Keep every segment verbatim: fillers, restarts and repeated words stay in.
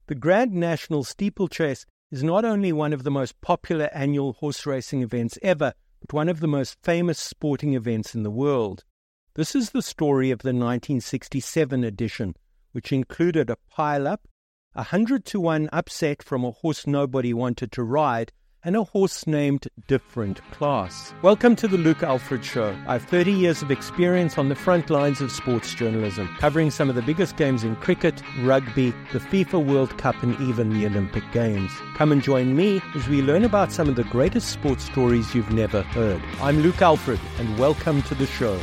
The Grand National Steeplechase is not only one of the most popular annual horse racing events ever, but one of the most famous sporting events in the world. This is the story of the nineteen sixty-seven edition, which included a pile-up, a hundred to one upset from a horse nobody wanted to ride, and a horse named Different Class. Welcome to the Luke Alfred Show. I have thirty years of experience on the front lines of sports journalism, covering some of the biggest games in cricket, rugby, the FIFA World Cup, and even the Olympic Games. Come and join me as we learn about some of the greatest sports stories you've never heard. I'm Luke Alfred, and welcome to the show.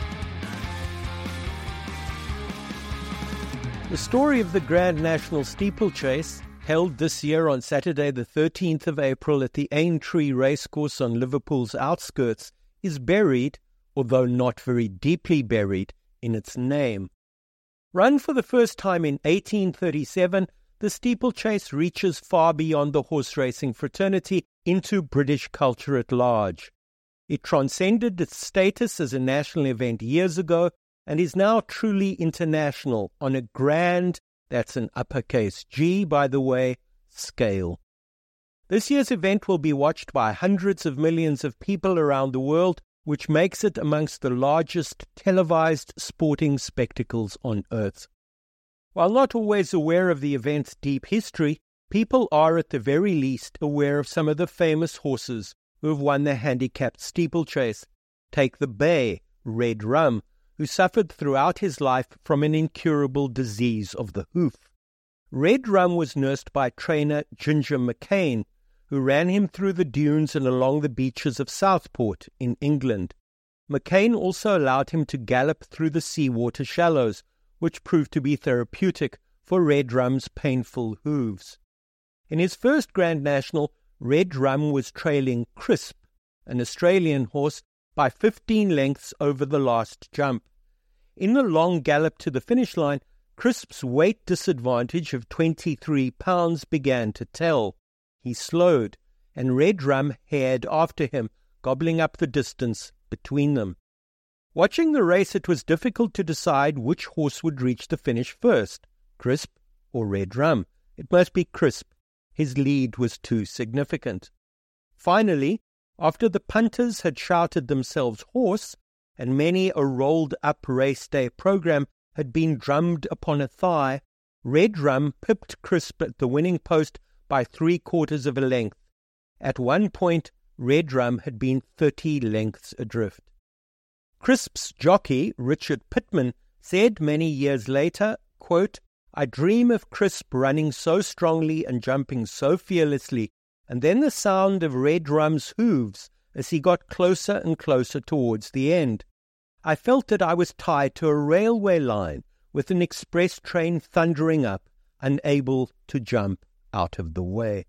The story of the Grand National Steeplechase, held this year on Saturday the thirteenth of April at the Aintree Racecourse on Liverpool's outskirts, is buried, although not very deeply buried, in its name. Run for the first time in eighteen thirty-seven, the steeplechase reaches far beyond the horse racing fraternity into British culture at large. It transcended its status as a national event years ago and is now truly international on a grand, that's an uppercase G, by the way, scale. This year's event will be watched by hundreds of millions of people around the world, which makes it amongst the largest televised sporting spectacles on earth. While not always aware of the event's deep history, people are at the very least aware of some of the famous horses who have won the handicapped steeplechase. Take the Bay, Red Rum, who suffered throughout his life from an incurable disease of the hoof. Red Rum was nursed by trainer Ginger McCain, who ran him through the dunes and along the beaches of Southport in England. McCain also allowed him to gallop through the seawater shallows, which proved to be therapeutic for Red Rum's painful hooves. In his first Grand National, Red Rum was trailing Crisp, an Australian horse, by fifteen lengths over the last jump. In the long gallop to the finish line, Crisp's weight disadvantage of twenty-three pounds began to tell. He slowed, and Red Rum hared after him, gobbling up the distance between them. Watching the race, it was difficult to decide which horse would reach the finish first, Crisp or Red Rum. It must be Crisp. His lead was too significant. Finally, after the punters had shouted themselves hoarse, and many a rolled-up race day program had been drummed upon a thigh, Red Rum pipped Crisp at the winning post by three-quarters of a length. At one point, Red Rum had been thirty lengths adrift. Crisp's jockey, Richard Pittman, said many years later, quote, "I dream of Crisp running so strongly and jumping so fearlessly, and then the sound of Red Rum's hooves as he got closer and closer towards the end. I felt that I was tied to a railway line with an express train thundering up, unable to jump out of the way."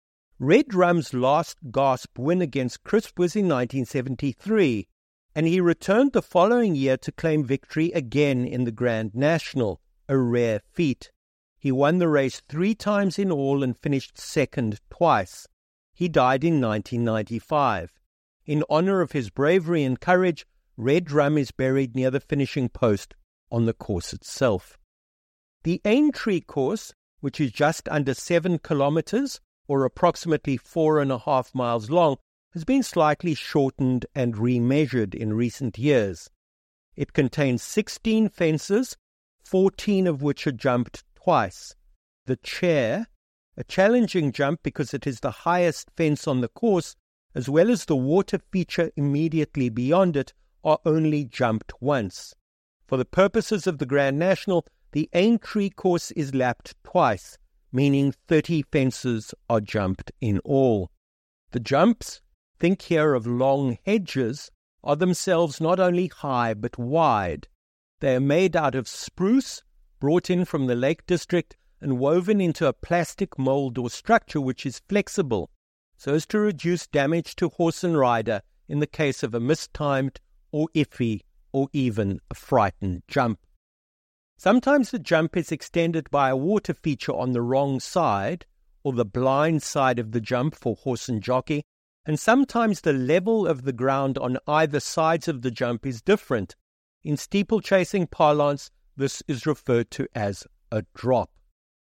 Red Rum's last gasp win against Crisp was in nineteen seventy-three, and he returned the following year to claim victory again in the Grand National, a rare feat. He won the race three times in all and finished second twice. He died in nineteen ninety-five. In honor of his bravery and courage, Red Rum is buried near the finishing post on the course itself. The Aintree course, which is just under seven kilometers, or approximately four and a half miles long, has been slightly shortened and remeasured in recent years. It contains sixteen fences, fourteen of which are jumped twice. The Chair, a challenging jump because it is the highest fence on the course, as well as the water feature immediately beyond it, are only jumped once. For the purposes of the Grand National, the Aintree course is lapped twice, meaning thirty fences are jumped in all. The jumps, think here of long hedges, are themselves not only high but wide. They are made out of spruce, brought in from the Lake District, and woven into a plastic mold or structure which is flexible, so as to reduce damage to horse and rider in the case of a mistimed or iffy or even a frightened jump. Sometimes the jump is extended by a water feature on the wrong side, or the blind side of the jump for horse and jockey, and sometimes the level of the ground on either sides of the jump is different. In steeplechasing parlance, this is referred to as a drop.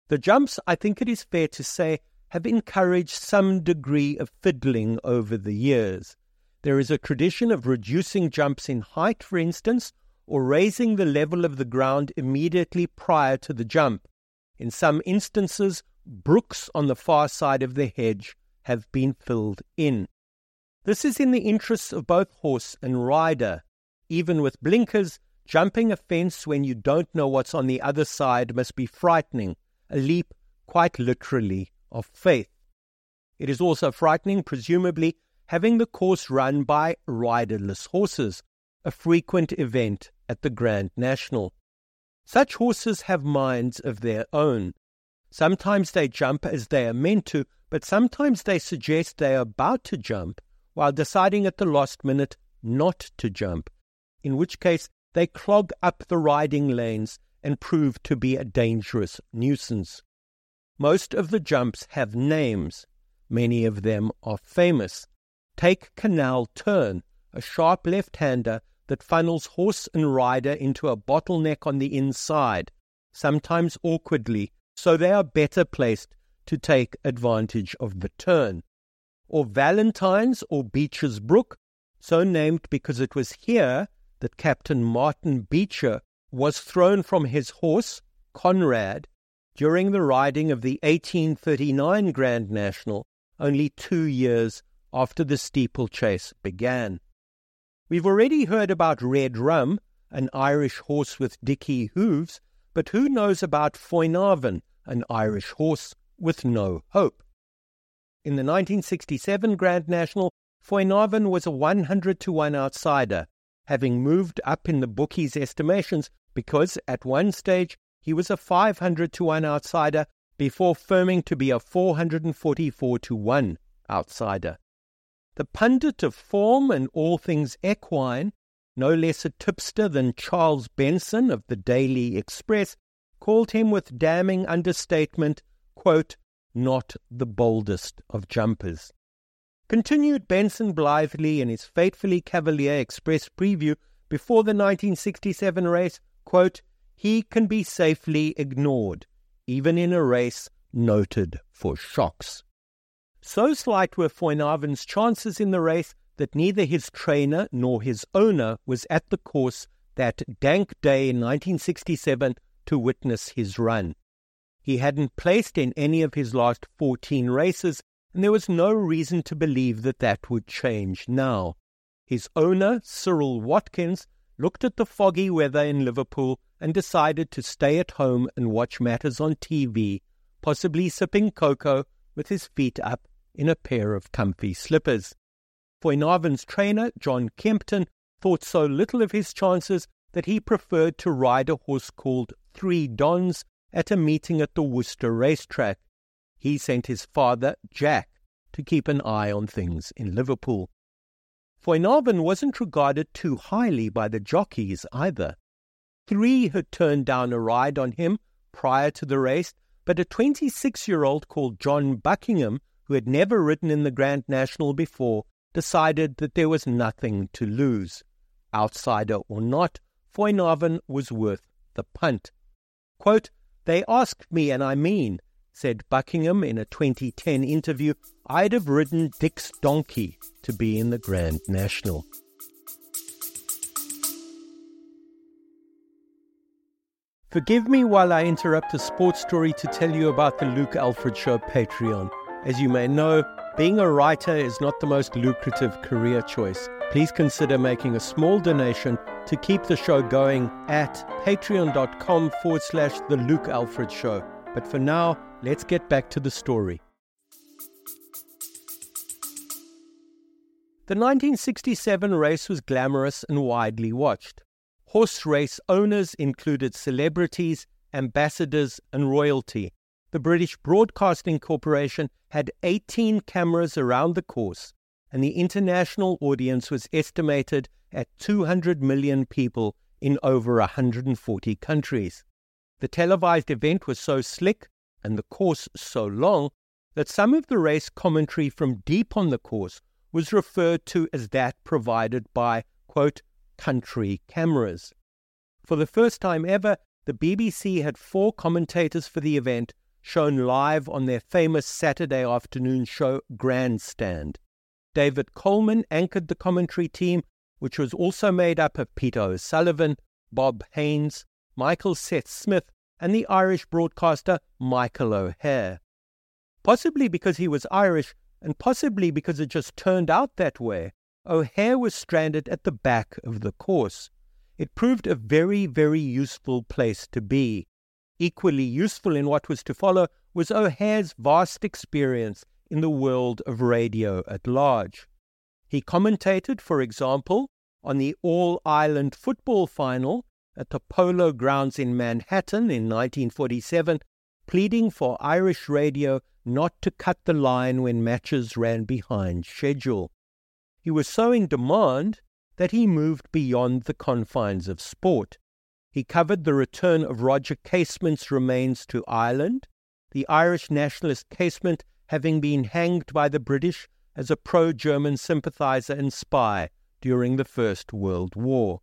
The jumps, I think it is fair to say, have encouraged some degree of fiddling over the years. There is a tradition of reducing jumps in height, for instance, or raising the level of the ground immediately prior to the jump. In some instances, brooks on the far side of the hedge have been filled in. This is in the interests of both horse and rider. Even with blinkers, jumping a fence when you don't know what's on the other side must be frightening, a leap, quite literally, of faith. It is also frightening, presumably, having the course run by riderless horses, a frequent event at the Grand National. Such horses have minds of their own. Sometimes they jump as they are meant to, but sometimes they suggest they are about to jump, while deciding at the last minute not to jump, in which case they clog up the riding lanes and prove to be a dangerous nuisance. Most of the jumps have names. Many of them are famous. Take Canal Turn, a sharp left-hander that funnels horse and rider into a bottleneck on the inside, sometimes awkwardly, so they are better placed to take advantage of the turn. Or Valentine's or Beecher's Brook, so named because it was here that Captain Martin Beecher was thrown from his horse, Conrad, during the riding of the eighteen thirty-nine Grand National, only two years after the steeplechase began. We've already heard about Red Rum, an Irish horse with dicky hooves, but who knows about Foinaven, an Irish horse with no hope? In the nineteen sixty-seven Grand National, Foinaven was a one hundred to one outsider, having moved up in the bookies' estimations because at one stage he was a five hundred to one outsider before firming to be a four hundred forty-four to one outsider. The pundit of form and all things equine, no less a tipster than Charles Benson of the Daily Express, called him with damning understatement, quote, not the boldest of jumpers. Continued Benson blithely in his fatefully cavalier express preview before the nineteen sixty-seven race, quote, he can be safely ignored, even in a race noted for shocks. So slight were Foinaven's chances in the race that neither his trainer nor his owner was at the course that dank day in nineteen sixty-seven to witness his run. He hadn't placed in any of his last fourteen races, and there was no reason to believe that that would change now. His owner, Cyril Watkins, looked at the foggy weather in Liverpool and decided to stay at home and watch matters on T V, possibly sipping cocoa with his feet up in a pair of comfy slippers. Foinaven's trainer, John Kempton, thought so little of his chances that he preferred to ride a horse called Three Dons at a meeting at the Worcester racetrack. He sent his father, Jack, to keep an eye on things in Liverpool. Foinaven wasn't regarded too highly by the jockeys either. Three had turned down a ride on him prior to the race, but a twenty-six-year-old called John Buckingham, who had never ridden in the Grand National before, decided that there was nothing to lose. Outsider or not, Foinaven was worth the punt. Quote, they asked me, and I mean, said Buckingham in a twenty ten interview, I'd have ridden Dick's donkey to be in the Grand National. Forgive me while I interrupt a sports story to tell you about the Luke Alfred Show Patreon. As you may know, being a writer is not the most lucrative career choice. Please consider making a small donation to keep the show going at patreon.com forward slash the Luke Alfred Show. But for now, let's get back to the story. The nineteen sixty-seven race was glamorous and widely watched. Horse race owners included celebrities, ambassadors, and royalty. The British Broadcasting Corporation had eighteen cameras around the course, and the international audience was estimated at two hundred million people in over one hundred forty countries. The televised event was so slick and the course so long that some of the race commentary from deep on the course was referred to as that provided by, quote, country cameras. For the first time ever, the B B C had four commentators for the event, shown live on their famous Saturday afternoon show Grandstand. David Coleman anchored the commentary team, which was also made up of Peter O'Sullivan, Bob Haynes, Michael Seth Smith, and the Irish broadcaster Michael O'Hare. Possibly because he was Irish, and possibly because it just turned out that way, O'Hare was stranded at the back of the course. It proved a very, very useful place to be. Equally useful in what was to follow was O'Hare's vast experience in the world of radio at large. He commentated, for example, on the All-Ireland football final at the Polo Grounds in Manhattan in nineteen forty-seven, pleading for Irish radio not to cut the line when matches ran behind schedule. He was so in demand that he moved beyond the confines of sport. He covered the return of Roger Casement's remains to Ireland, the Irish nationalist Casement having been hanged by the British as a pro-German sympathizer and spy during the First World War.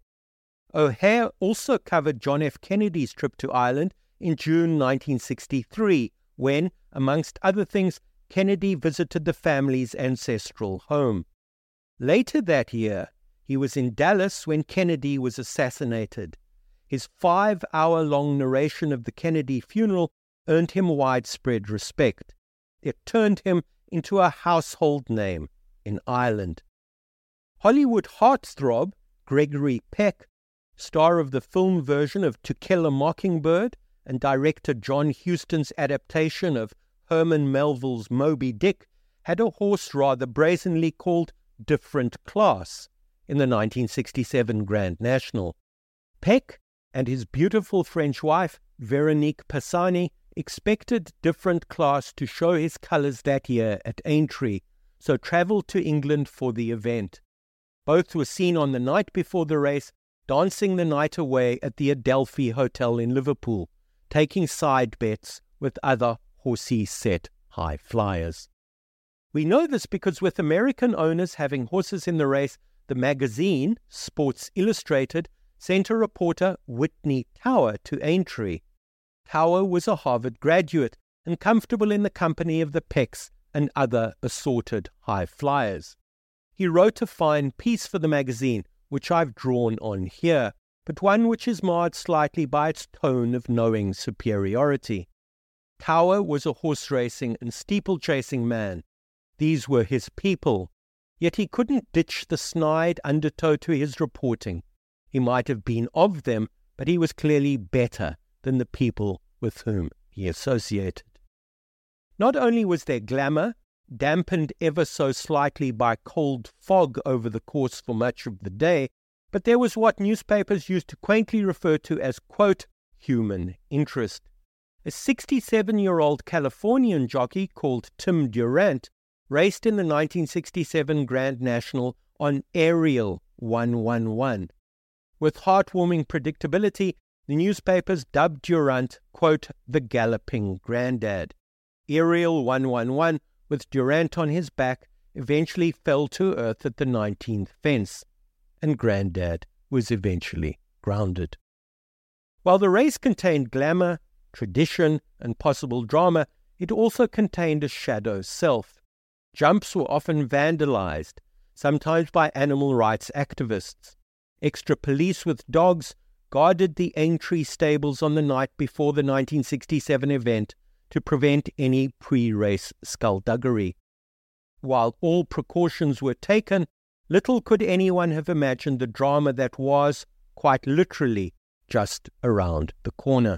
O'Hare also covered John F. Kennedy's trip to Ireland in June nineteen sixty-three, when, amongst other things, Kennedy visited the family's ancestral home. Later that year, he was in Dallas when Kennedy was assassinated. His five-hour-long narration of the Kennedy funeral earned him widespread respect. It turned him into a household name in Ireland. Hollywood heartthrob Gregory Peck, star of the film version of To Kill a Mockingbird and director John Huston's adaptation of Herman Melville's Moby Dick, had a horse rather brazenly called Different Class in the nineteen sixty-seven Grand National. Peck and his beautiful French wife, Veronique Pisani, expected Different Class to show his colours that year at Aintree, so travelled to England for the event. Both were seen on the night before the race, dancing the night away at the Adelphi Hotel in Liverpool, taking side bets with other horsey-set high flyers. We know this because with American owners having horses in the race, the magazine, Sports Illustrated, sent a reporter, Whitney Tower, to Aintree. Tower was a Harvard graduate and comfortable in the company of the Pecks and other assorted high flyers. He wrote a fine piece for the magazine, which I've drawn on here, but one which is marred slightly by its tone of knowing superiority. Tower was a horse racing and steeplechasing man. These were his people, yet he couldn't ditch the snide undertow to his reporting. He might have been of them, but he was clearly better than the people with whom he associated. Not only was there glamour, dampened ever so slightly by cold fog over the course for much of the day, but there was what newspapers used to quaintly refer to as, quote, human interest. A sixty-seven-year-old Californian jockey called Tim Durant raced in the nineteen sixty-seven Grand National on Ariel one one one. With heartwarming predictability, the newspapers dubbed Durant, quote, the galloping granddad. Ariel one one one, with Durant on his back, eventually fell to earth at the nineteenth fence, and Grandad was eventually grounded. While the race contained glamour, tradition, and possible drama, it also contained a shadow self. Jumps were often vandalized, sometimes by animal rights activists. Extra police with dogs guarded the Aintree stables on the night before the nineteen sixty-seven event to prevent any pre-race skullduggery. While all precautions were taken, little could anyone have imagined the drama that was, quite literally, just around the corner.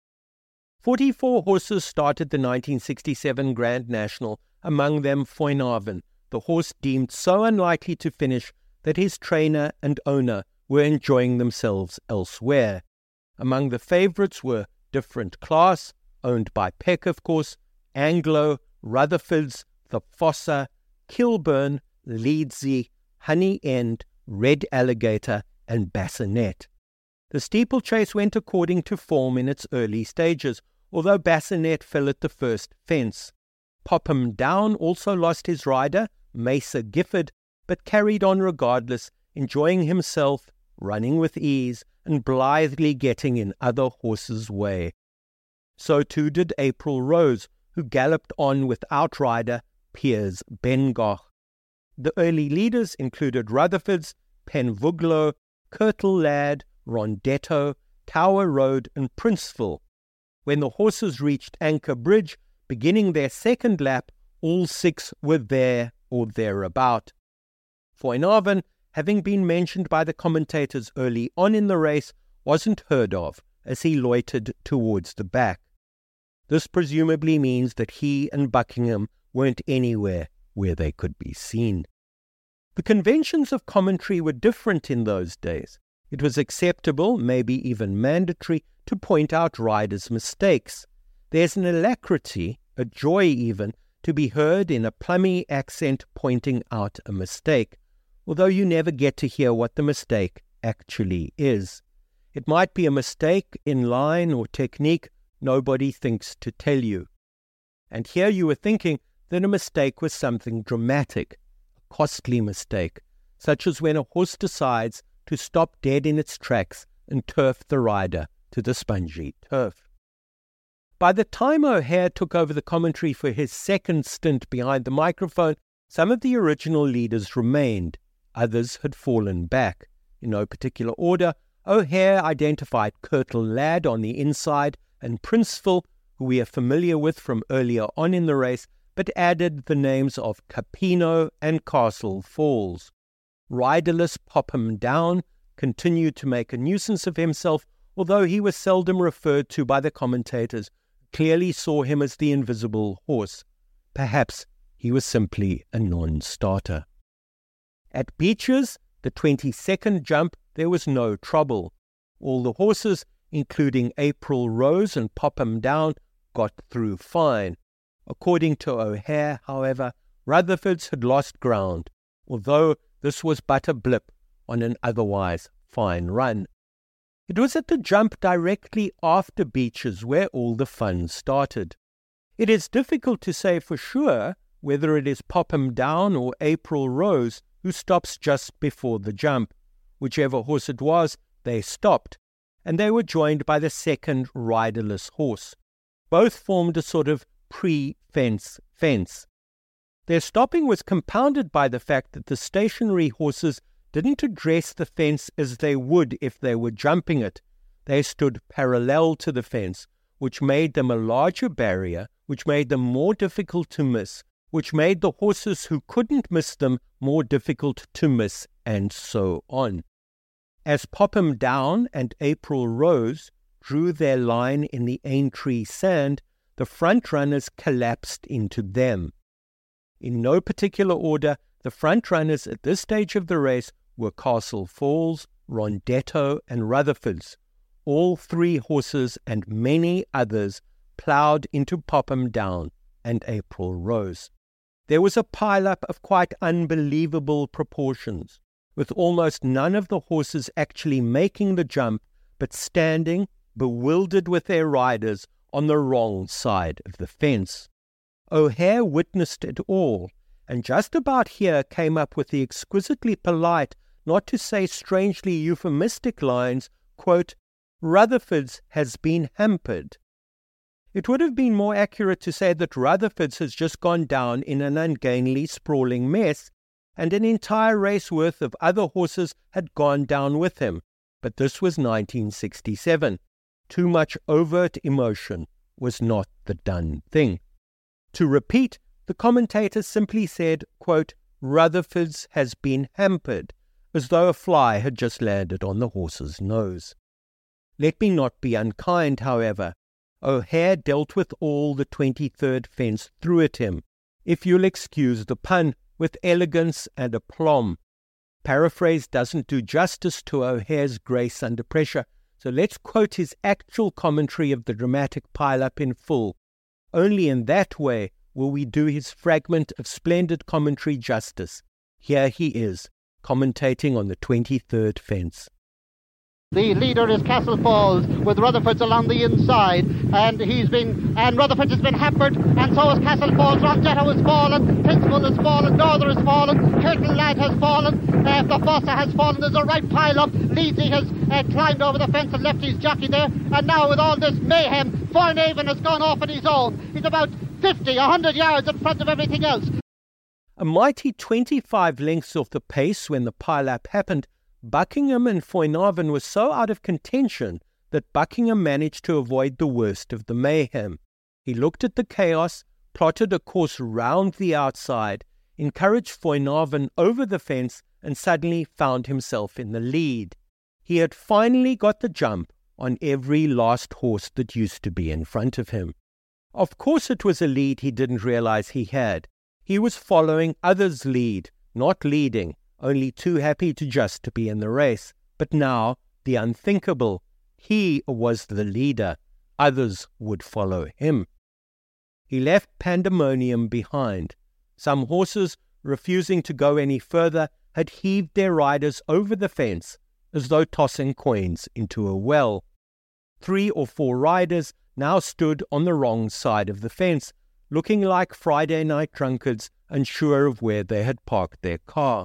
Forty-four horses started the nineteen sixty-seven Grand National, among them Foynarven, the horse deemed so unlikely to finish that his trainer and owner were enjoying themselves elsewhere. Among the favourites were Different Class, owned by Peck, of course, Anglo, Rutherfords, The Fossa, Kilburn, Leedsy, Honey End, Red Alligator, and Bassinet. The steeplechase went according to form in its early stages, although Bassinet fell at the first fence. Popham Down also lost his rider, Mesa Gifford, but carried on regardless, enjoying himself, running with ease, and blithely getting in other horses' way. So too did April Rose, who galloped on with outrider Piers Bengoch. The early leaders included Rutherfords, Penvuglo, Kirtle Lad, Rondetto, Tower Road and Princeville. When the horses reached Anchor Bridge, beginning their second lap, all six were there or thereabout. Foinarvan, having been mentioned by the commentators early on in the race, wasn't heard of as he loitered towards the back. This presumably means that he and Buckingham weren't anywhere where they could be seen. The conventions of commentary were different in those days. It was acceptable, maybe even mandatory, to point out riders' mistakes. There's an alacrity, a joy even, to be heard in a plummy accent pointing out a mistake, although you never get to hear what the mistake actually is. It might be a mistake in line or technique nobody thinks to tell you. And here you were thinking that a mistake was something dramatic, a costly mistake, such as when a horse decides to stop dead in its tracks and turf the rider to the spongy turf. By the time O'Hare took over the commentary for his second stint behind the microphone, some of the original leaders remained. Others had fallen back. In no particular order, O'Hare identified Kirtle Lad on the inside and Princeville, who we are familiar with from earlier on in the race, but added the names of Capino and Castle Falls. Riderless Popham Down continued to make a nuisance of himself, although he was seldom referred to by the commentators, who clearly saw him as the invisible horse. Perhaps he was simply a non-starter. At Beeches, the twenty-second jump, there was no trouble. All the horses, including April Rose and Popham Down, got through fine. According to O'Hare, however, Rutherfords had lost ground, although this was but a blip on an otherwise fine run. It was at the jump directly after Beeches where all the fun started. It is difficult to say for sure whether it is Popham Down or April Rose who stops just before the jump. Whichever horse it was, they stopped, and they were joined by the second riderless horse. Both formed a sort of pre-fence fence. Their stopping was compounded by the fact that the stationary horses didn't address the fence as they would if they were jumping it. They stood parallel to the fence, which made them a larger barrier, which made them more difficult to miss, which made the horses who couldn't miss them more difficult to miss, and so on. As Popham Down and April Rose drew their line in the Aintree sand, the front runners collapsed into them. In no particular order, the front runners at this stage of the race were Castle Falls, Rondetto, and Rutherfords. All three horses and many others ploughed into Popham Down and April Rose. There was a pile-up of quite unbelievable proportions, with almost none of the horses actually making the jump, but standing, bewildered with their riders, on the wrong side of the fence. O'Hare witnessed it all, and just about here came up with the exquisitely polite, not to say strangely euphemistic lines, quote, "Rutherfords has been hampered." It would have been more accurate to say that Rutherfords has just gone down in an ungainly, sprawling mess, and an entire race worth of other horses had gone down with him. But this was nineteen sixty-seven. Too much overt emotion was not the done thing. To repeat, the commentators simply said, quote, "Rutherfords has been hampered," as though a fly had just landed on the horse's nose. Let me not be unkind, however. O'Hare dealt with all the twenty-third fence threw at him, if you'll excuse the pun, with elegance and aplomb. Paraphrase doesn't do justice to O'Hare's grace under pressure, so let's quote his actual commentary of the dramatic pile-up in full. Only in that way will we do his fragment of splendid commentary justice. Here he is, commentating on the twenty-third fence. The leader is Castle Falls, with Rutherford's along the inside, and he's been, and Rutherford has been hampered, and so has Castle Falls. Ronghetto has fallen, Principal has fallen, Norther has fallen, Curtin Lad has fallen, uh, the Fossa has fallen. There's a right pile up. Leedsy has uh, climbed over the fence and left his jockey there, and now with all this mayhem, Foinaven has gone off on his own. He's about fifty, one hundred yards in front of everything else. A mighty twenty-five lengths off the pace when the pile-up happened, Buckingham and Foinaven were so out of contention that Buckingham managed to avoid the worst of the mayhem. He looked at the chaos, plotted a course round the outside, encouraged Foinaven over the fence, and suddenly found himself in the lead. He had finally got the jump on every last horse that used to be in front of him. Of course it was a lead he didn't realize he had. He was following others' lead, not leading, only too happy to just to be in the race. But now, the unthinkable. He was the leader. Others would follow him. He left pandemonium behind. Some horses, refusing to go any further, had heaved their riders over the fence, as though tossing coins into a well. Three or four riders now stood on the wrong side of the fence, looking like Friday night drunkards, unsure of where they had parked their car.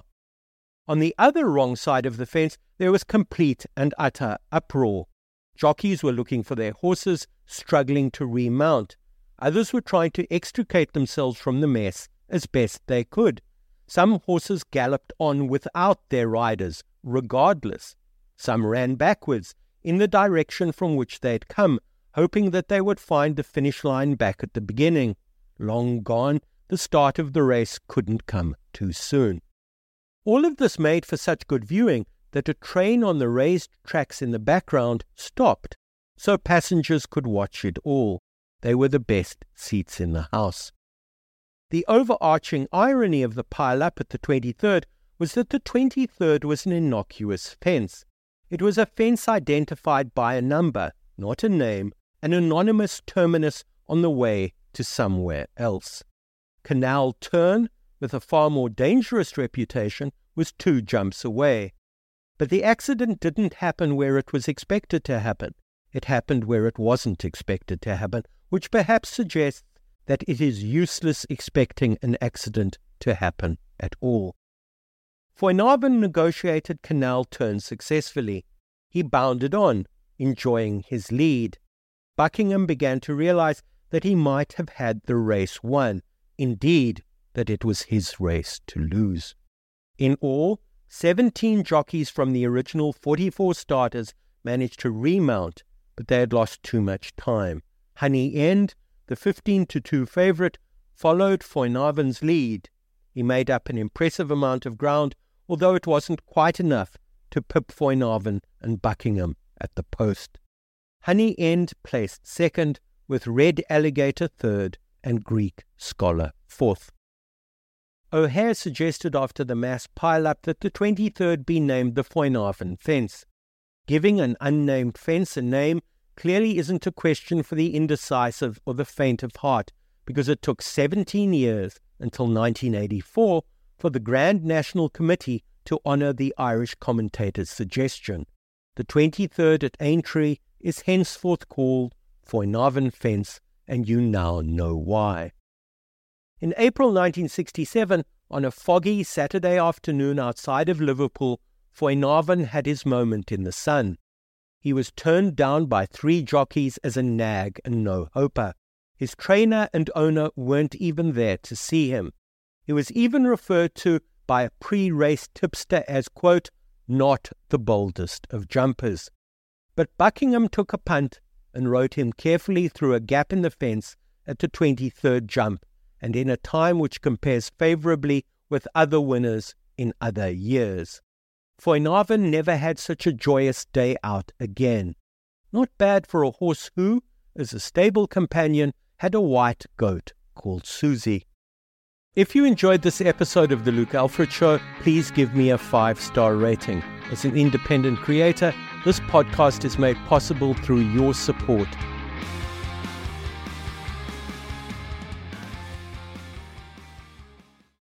On the other wrong side of the fence, there was complete and utter uproar. Jockeys were looking for their horses, struggling to remount. Others were trying to extricate themselves from the mess as best they could. Some horses galloped on without their riders, regardless. Some ran backwards, in the direction from which they had come, hoping that they would find the finish line back at the beginning. Long gone, the start of the race couldn't come too soon. All of this made for such good viewing that a train on the raised tracks in the background stopped, so passengers could watch it all. They were the best seats in the house. The overarching irony of the pile-up at the twenty-third was that the twenty-third was an innocuous fence. It was a fence identified by a number, not a name, an anonymous terminus on the way to somewhere else. Canal Turn, with a far more dangerous reputation, was two jumps away. But the accident didn't happen where it was expected to happen. It happened where it wasn't expected to happen, which perhaps suggests that it is useless expecting an accident to happen at all. Foinaven negotiated Canal Turn successfully. He bounded on, enjoying his lead. Buckingham began to realize that he might have had the race won. Indeed, that it was his race to lose. In all, seventeen jockeys from the original forty-four starters managed to remount, but they had lost too much time. Honey End, the fifteen to two favourite, followed Foinaven's lead. He made up an impressive amount of ground, although it wasn't quite enough to pip Foinaven and Buckingham at the post. Honey End placed second, with Red Alligator third and Greek Scholar fourth. O'Hare suggested after the mass pile-up that the twenty-third be named the Foinaven fence. Giving an unnamed fence a name clearly isn't a question for the indecisive or the faint of heart, because it took seventeen years, until nineteen eighty-four, for the Grand National Committee to honour the Irish commentator's suggestion. The twenty-third at Aintree is henceforth called Foinaven Fence, and you now know why. In April nineteen sixty-seven, on a foggy Saturday afternoon outside of Liverpool, Foinaven had his moment in the sun. He was turned down by three jockeys as a nag and no-hoper. His trainer and owner weren't even there to see him. He was even referred to by a pre-race tipster as, quote, not the boldest of jumpers. But Buckingham took a punt and rode him carefully through a gap in the fence at the twenty-third jump, and in a time which compares favourably with other winners in other years. Foinaven never had such a joyous day out again. Not bad for a horse who, as a stable companion, had a white goat called Susie. If you enjoyed this episode of The Luke Alfred Show, please give me a five-star rating. As an independent creator, this podcast is made possible through your support.